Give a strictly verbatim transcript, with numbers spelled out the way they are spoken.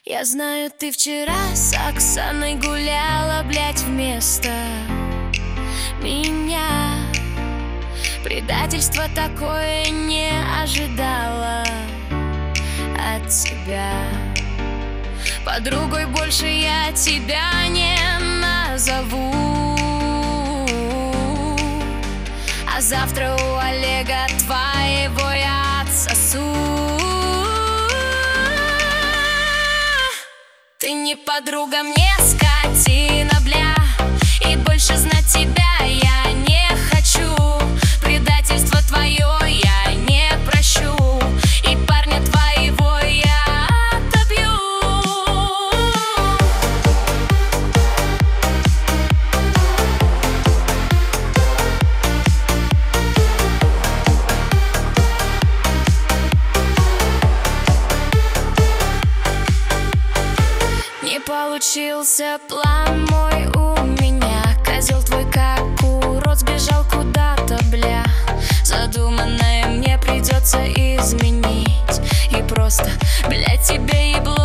Я знаю, ты вчера с Оксаной гуляла, блядь, вместо меня. Предательство такое не ожидала от тебя. Подругой больше я тебя не назову. А завтра у Олега твоего я отсосу. Ты не подруга мне, скотина, бля, и больше знать тебя я не хочу. Предательство твое я не прощу, и парня твоего я отобью. Не получился план мой у меня. Козел твой как урод сбежал куда-то, бля. Задуманное мне придется изменить. И просто, блядь, тебе ебло.